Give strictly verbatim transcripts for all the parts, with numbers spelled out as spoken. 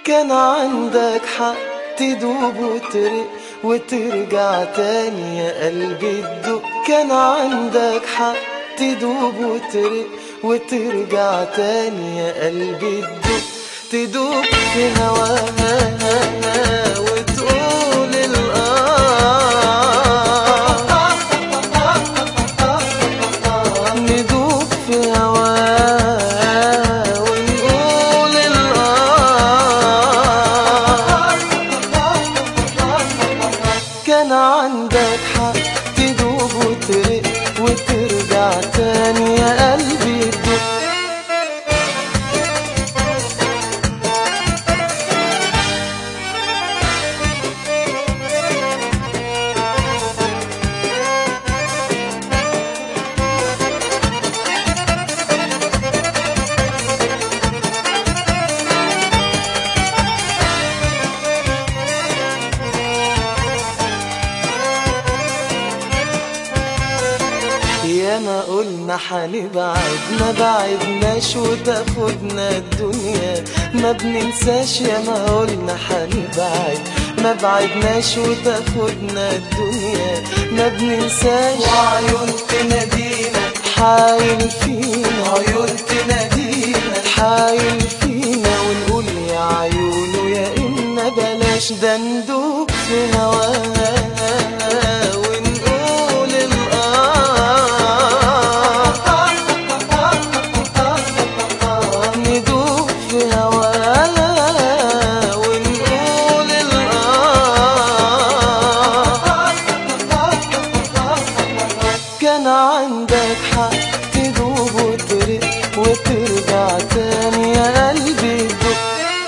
كان عندك حق تدوب وترق وترجع تاني يا قلبي تدق. كان عندك حق تدوب وترق وترجع تاني يا قلبي تدق. تدوب في هواها وتقول الآه، ندوب في هواها ونقول الآه. كان عندك حق تدوب وترق وترجع تاني يا قلبي تدق. يا ما قلنا حنبعد ما بعدناش وتاخدنا الدنيا ما بننساش. يا ما قلنا حنبعد ما بعدناش وتاخدنا الدنيا ما بننساش. وعيون تنادينا حايل فينا، عيون تنادينا حايل فينا ونقول يا عيونه يا إما بلاش. ده ندوب في هواها ونقول الآه، ندوب في هواها ونقول الآه. كان عندك حق تدوب وترق وترجع تاني يا قلبي تدق.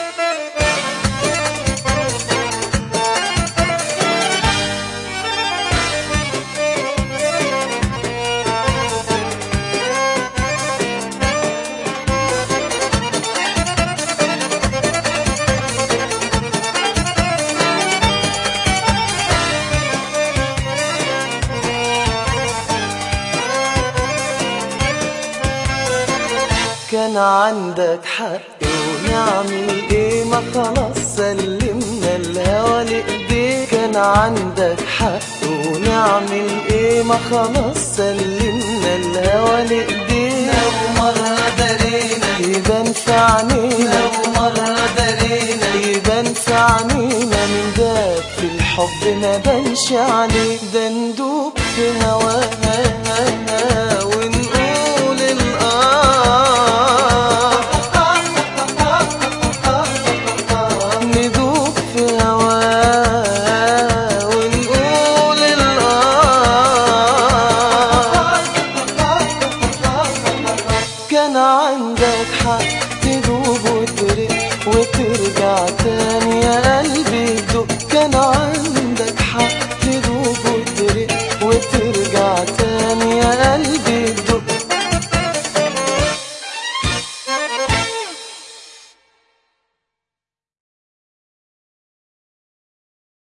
كان عندك حق ونعمل ايه ما خلاص سلمنا الهوى لإيديك. كان عندك حق ونعمل ايه ما خلاص سلمنا الهوى لإيديك. لو مرة درينا يبان في عينينا، لو مرة درينا يبان في عينينا من داب في الحب ما بانش عليك. ده ندوب في هواها ونقول الآه، ندوب في هواها ونقول الآه. كان عندك حق تدوب وترق وترجع تاني